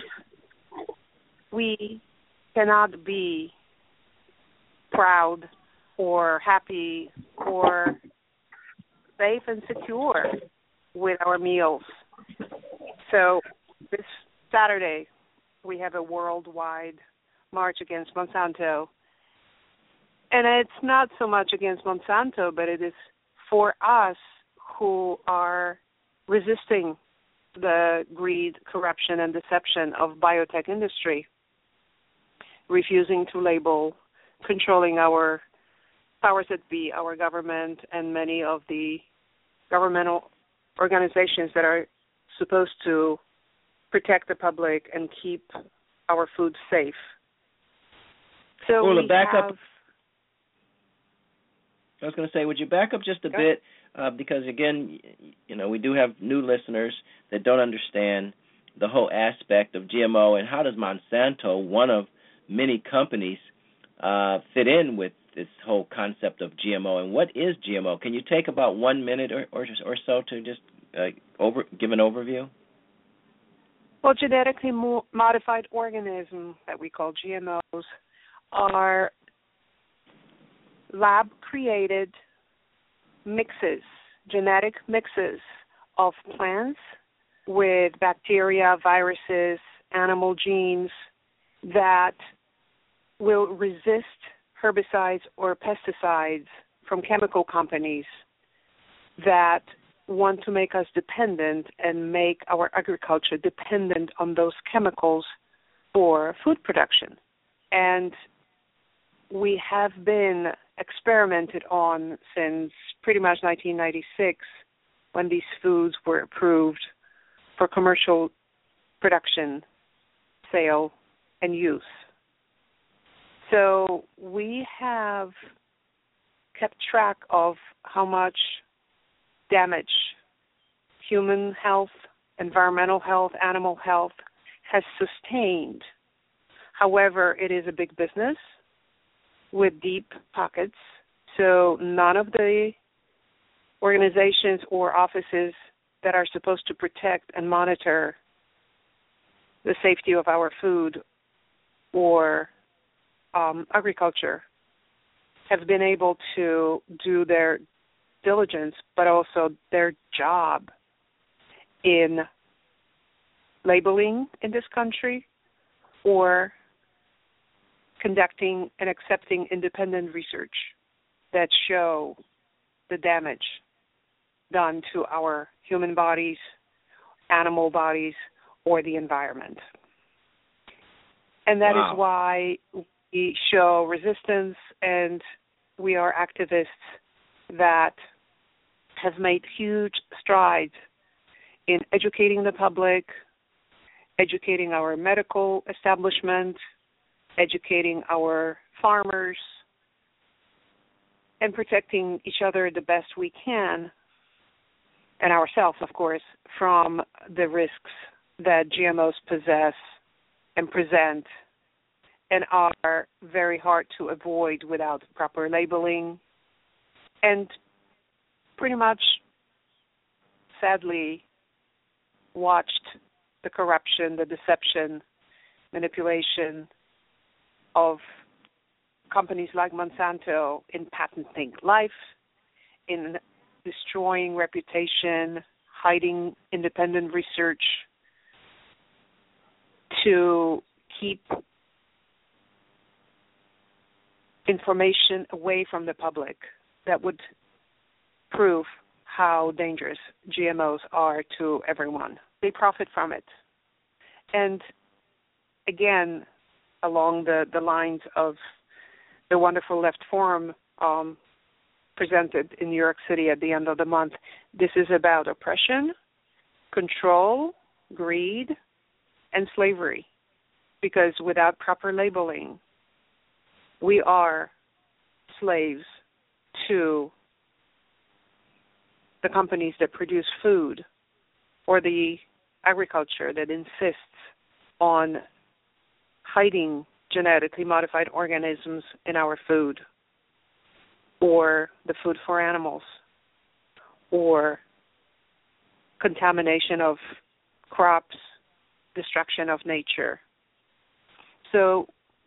we cannot be proud or happy or safe and secure with our meals. So this Saturday we have a worldwide march against Monsanto. And it's not so much against Monsanto, but it is for us who are resisting the greed, corruption, and deception of biotech industry, refusing to label, controlling our powers that be, our government, and many of the governmental organizations that are supposed to protect the public and keep our food safe. So well, we back have... up. I was going to say, would you back up just a yeah. bit? Uh, because, again, you know, we do have new listeners that don't understand the whole aspect of G M O, and how does Monsanto, one of many companies, uh, fit in with this whole concept of G M O, and what is G M O? Can you take about one minute or or, or so to just uh, over give an overview? Well, genetically mo- modified organisms that we call G M Os are lab-created mixes, genetic mixes of plants with bacteria, viruses, animal genes that will resist herbicides or pesticides from chemical companies that want to make us dependent and make our agriculture dependent on those chemicals for food production. And we have been experimented on since pretty much nineteen ninety-six, when these foods were approved for commercial production, sale, and use. So we have kept track of how much damage human health, environmental health, animal health has sustained. However, it is a big business with deep pockets, so none of the organizations or offices that are supposed to protect and monitor the safety of our food or um, agriculture have been able to do their diligence, but also their job in labeling in this country or conducting and accepting independent research that show the damage done to our human bodies, animal bodies, or the environment. And that Wow. is why we show resistance, and we are activists that have made huge strides in educating the public, educating our medical establishment, educating our farmers, and protecting each other the best we can, and ourselves, of course, from the risks that G M Os possess and present and are very hard to avoid without proper labeling, and pretty much, sadly, watched the corruption, the deception, manipulation of companies like Monsanto in patenting life, in destroying reputation, hiding independent research to keep information away from the public that would prove how dangerous G M Os are to everyone. They profit from it. And again, along the, the lines of the wonderful Left Forum um, presented in New York City at the end of the month, this is about oppression, control, greed, and slavery. Because without proper labeling, we are slaves to the companies that produce food or the agriculture that insists on hiding genetically modified organisms in our food, or the food for animals, or contamination of crops, destruction of nature. So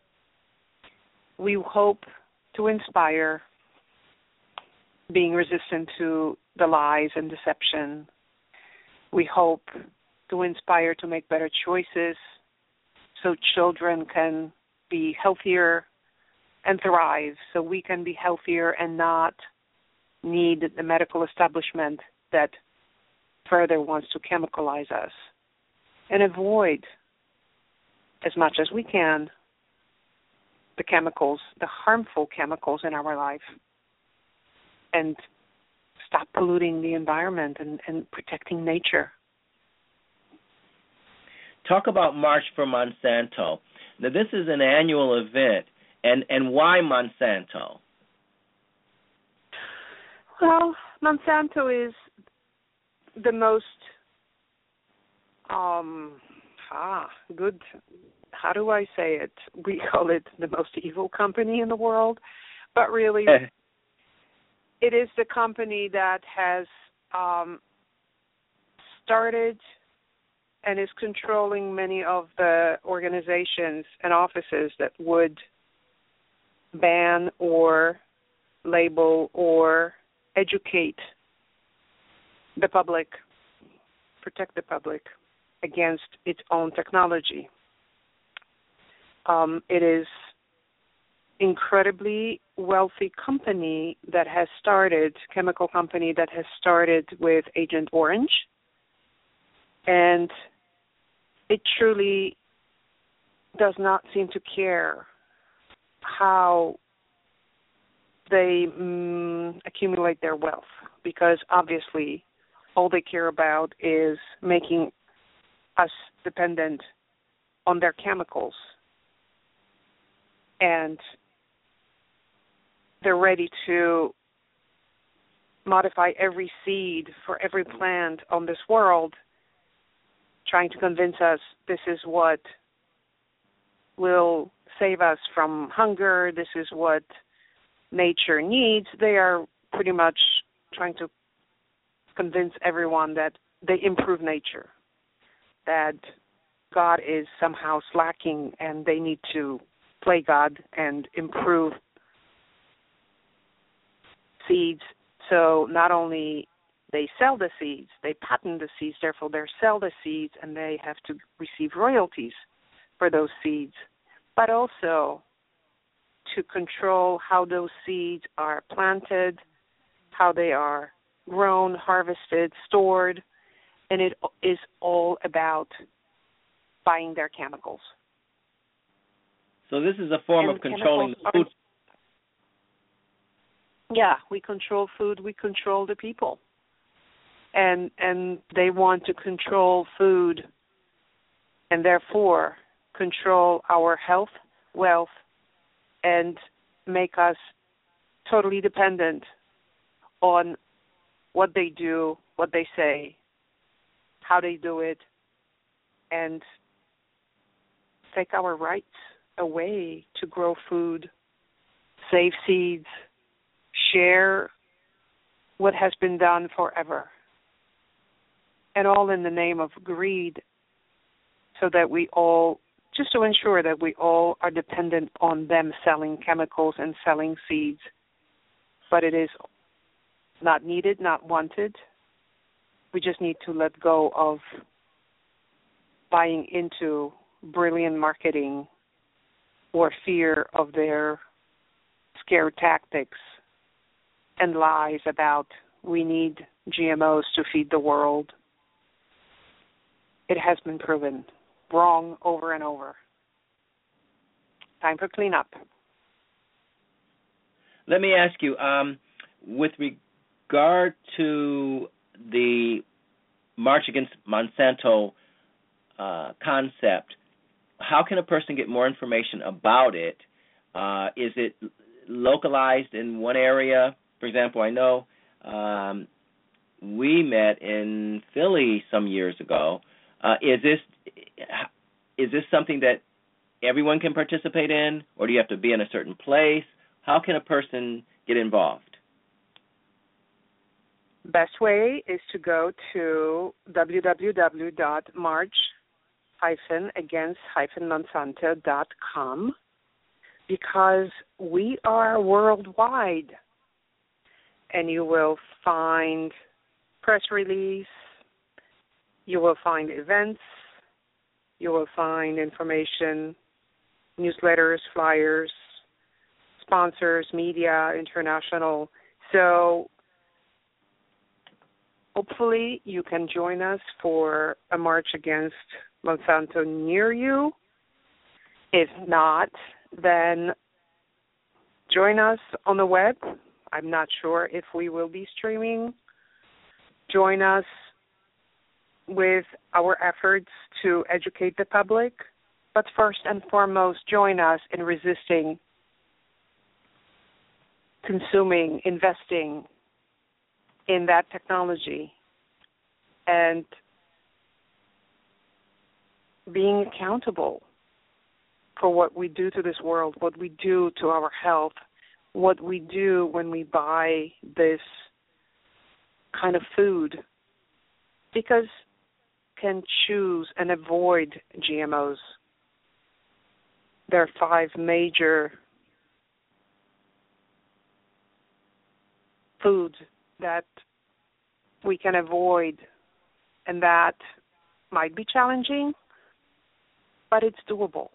we hope to inspire being resistant to the lies and deception. We hope to inspire to make better choices so children can be healthier and thrive, so we can be healthier and not need the medical establishment that further wants to chemicalize us, and avoid as much as we can the chemicals, the harmful chemicals in our life, and stop polluting the environment and, and protecting nature. Talk about March for Monsanto. Now, this is an annual event, and, and why Monsanto? Well, Monsanto is the most, um, ah, good, how do I say it? We call it the most evil company in the world, but really it is the company that has um, started and is controlling many of the organizations and offices that would ban or label or educate the public, protect the public against its own technology. Um, it is incredibly wealthy company that has started, chemical company that has started with Agent Orange, and it truly does not seem to care how they mm, accumulate their wealth, because obviously all they care about is making us dependent on their chemicals. And they're ready to modify every seed for every plant on this world, trying to convince us this is what will save us from hunger, this is what nature needs. They are pretty much trying to convince everyone that they improve nature, that God is somehow slacking and they need to play God and improve seeds. So not only they sell the seeds, they patent the seeds, therefore they sell the seeds and they have to receive royalties for those seeds, but also to control how those seeds are planted, how they are grown, harvested, stored, and it is all about buying their chemicals. So this is a form and of controlling the food. Are, yeah, we control food, we control the people. And and they want to control food and therefore control our health, wealth, and make us totally dependent on what they do, what they say, how they do it, and take our rights away to grow food, save seeds, share what has been done forever, and all in the name of greed, so that we all, just to ensure that we all are dependent on them selling chemicals and selling seeds. But it is not needed, not wanted. We just need to let go of buying into brilliant marketing or fear of their scare tactics and lies about we need G M Os to feed the world. It has been proven wrong over and over. Time for cleanup. Let me ask you, um, with regard to the March Against Monsanto uh, concept, how can a person get more information about it? Uh, is it localized in one area? For example, I know um, we met in Philly some years ago. Uh, is this is this something that everyone can participate in, or do you have to be in a certain place? How can a person get involved? Best way is to go to w w w dot march against monsanto dot com, because we are worldwide, and you will find press release, you will find events, you will find information, newsletters, flyers, sponsors, media, international. So hopefully you can join us for a march against Monsanto near you. If not, then join us on the web. I'm not sure if we will be streaming. Join us with our efforts to educate the public, but first and foremost, join us in resisting consuming, investing in that technology, and being accountable for what we do to this world, what we do to our health, what we do when we buy this kind of food, because can choose and avoid G M Os. There are five major foods that we can avoid, and that might be challenging, but it's doable.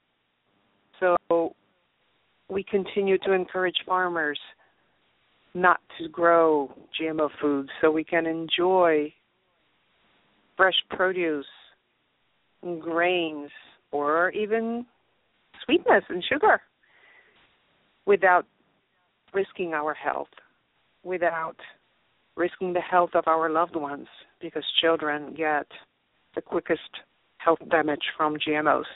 So we continue to encourage farmers not to grow G M O foods so we can enjoy fresh produce, and grains, or even sweetness and sugar without risking our health, without risking the health of our loved ones, because children get the quickest health damage from G M Os.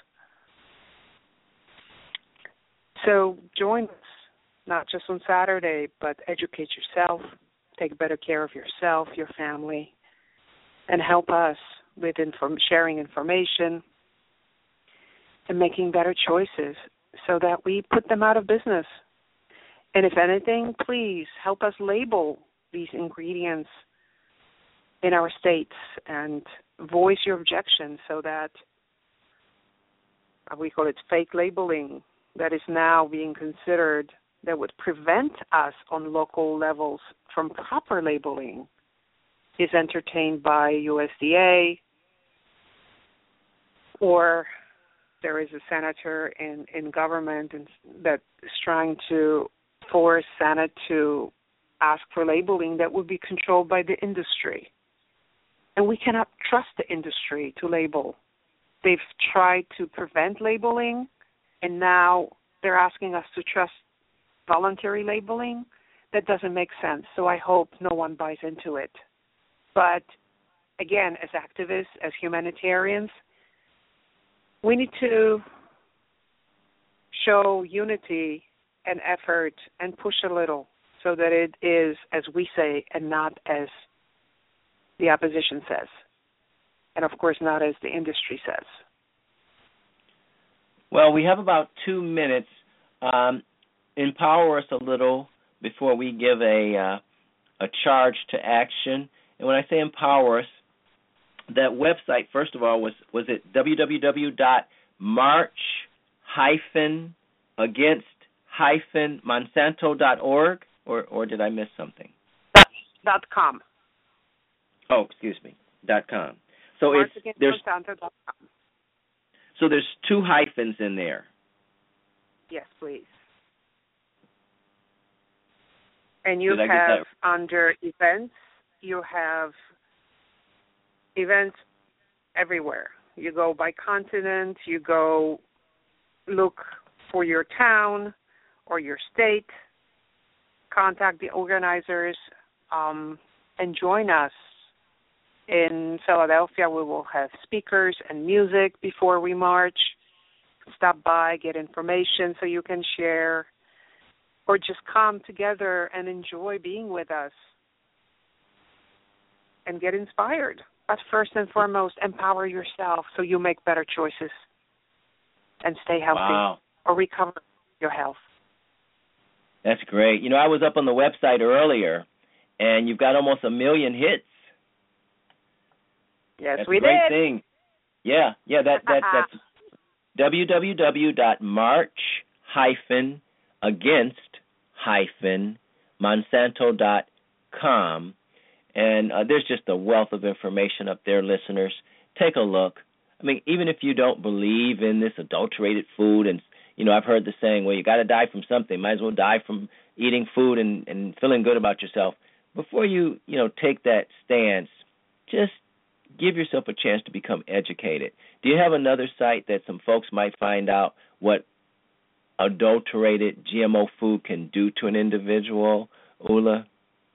So join us, not just on Saturday, but educate yourself, take better care of yourself, your family, and help us with inform- sharing information and making better choices so that we put them out of business. And if anything, please help us label these ingredients in our states and voice your objections so that uh, we call it fake labeling that is now being considered that would prevent us on local levels from proper labeling is entertained by U S D A, or there is a senator in, in government and that is trying to force Senate to ask for labeling that would be controlled by the industry. And we cannot trust the industry to label. They've tried to prevent labeling, and now they're asking us to trust voluntary labeling. That doesn't make sense, so I hope no one buys into it. But again, as activists, as humanitarians, we need to show unity and effort and push a little so that it is as we say and not as the opposition says. And, of course, not as the industry says. Well, we have about two minutes. Um, empower us a little before we give a uh, a charge to action. And when I say empower us, that website, first of all, was was it w w w dot march against monsanto dot org, or or did I miss something? Dot com. Oh, excuse me. Dot com. So March it's there's Monsanto dot com. So there's two hyphens in there. Yes, please. And you Did have under events, you have events everywhere. You go by continent, you go look for your town or your state, contact the organizers, um, and join us. In Philadelphia, we will have speakers and music before we march. Stop by, get information so you can share, or just come together and enjoy being with us and get inspired. But first and foremost, empower yourself so you make better choices and stay healthy Wow. or recover your health. That's great. You know, I was up on the website earlier, and you've got almost a million hits. Yes, that's we a great did. thing. Yeah, yeah, that, that that's w w w dot march against monsanto dot com. And uh, there's just a wealth of information up there, listeners. Take a look. I mean, even if you don't believe in this adulterated food, and, you know, I've heard the saying, well, you got to die from something. Might as well die from eating food and, and feeling good about yourself. Before you, you know, take that stance, just give yourself a chance to become educated. Do you have another site that some folks might find out what adulterated G M O food can do to an individual, Ula?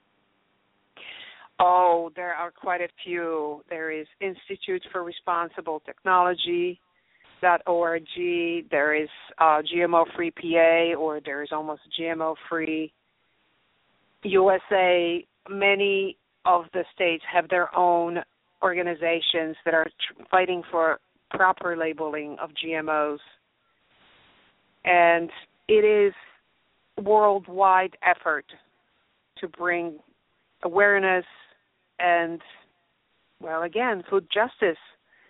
Oh, there are quite a few. There is Institute for Responsible Technology dot org. There is uh, G M O Free P A, or there is almost G M O Free U S A. Many of the states have their own organizations that are tr- fighting for proper labeling of G M Os. And it is a worldwide effort to bring awareness and, well, again, food justice.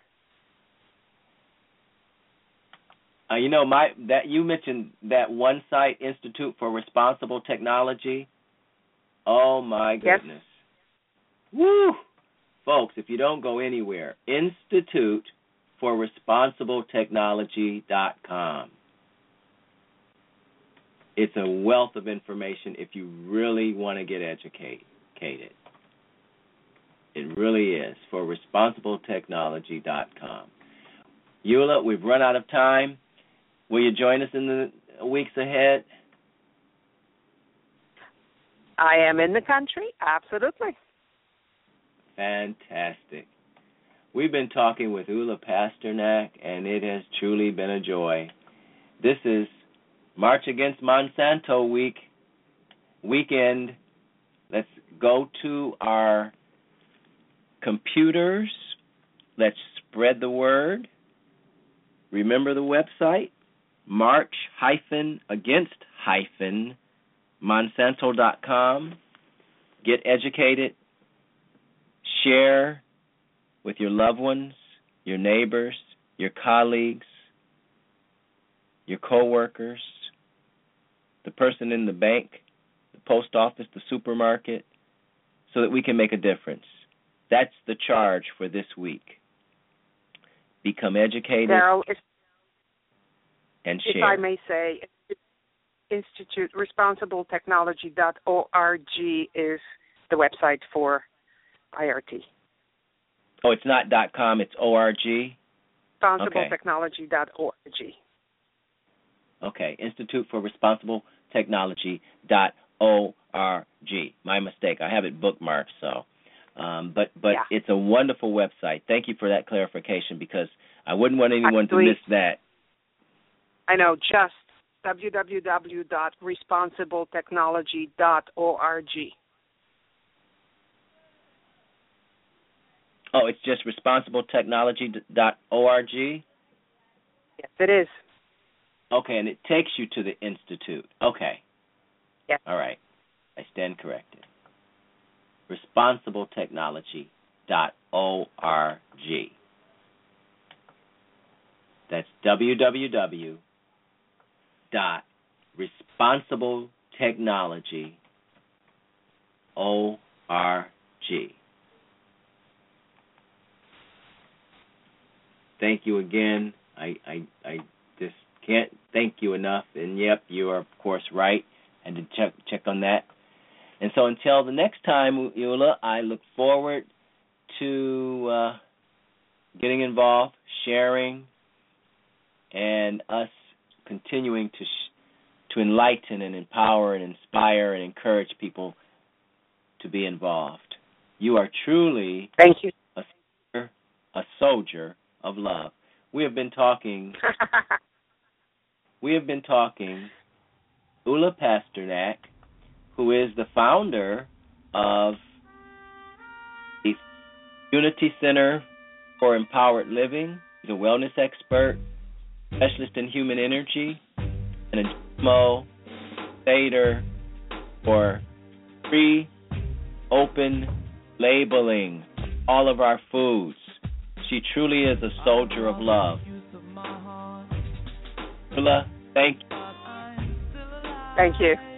Uh, you know, my that you mentioned that one site, Institute for Responsible Technology. Oh my goodness. Yes. Woo! Folks, if you don't go anywhere, Institute for Responsible Technology dot com. It's a wealth of information if you really want to get educated. It really is, for Responsible Technology dot com. Eula, we've run out of time. Will you join us in the weeks ahead? I am in the country, absolutely. Fantastic. We've been talking with Ula Pasternak, and it has truly been a joy. This is March Against Monsanto Week, weekend. Let's go to our computers. Let's spread the word. Remember the website, march against monsanto dot com. Get educated. Share with your loved ones, your neighbors, your colleagues, your coworkers, the person in the bank, the post office, the supermarket, so that we can make a difference. That's the charge for this week. Become educated Daryl, if, and if share. If I may say, Institute Responsible Technology dot org is the website for I R T. Oh, it's not .com, it's O R G? Responsible Okay. Technology dot org. Okay, Institute for Responsible Technology dot org. My mistake. I have it bookmarked, so. Um, but but yeah. It's a wonderful website. Thank you for that clarification, because I wouldn't want anyone Actually, to miss that. I know, just w w w dot responsible technology dot org. Oh, it's just responsible technology dot org? Yes, it is. Okay, and it takes you to the Institute. Okay. Yes. All right. I stand corrected. responsible technology dot org. That's w w w dot responsible technology dot org. Thank you again. I, I I just can't thank you enough. And yep, you are of course right. And to check check on that. And so until the next time, Eula, I look forward to uh, getting involved, sharing, and us continuing to sh- to enlighten and empower and inspire and encourage people to be involved. You are truly Thank you. a soldier, a soldier of love. We have been talking. we have been talking. Ula Pasternak, who is the founder of the Unity Center for Empowered Living. He's a wellness expert, specialist in human energy, and a G M O Crusader for free, open labeling all of our foods. She truly is a soldier of love. Ula, thank you. Thank you.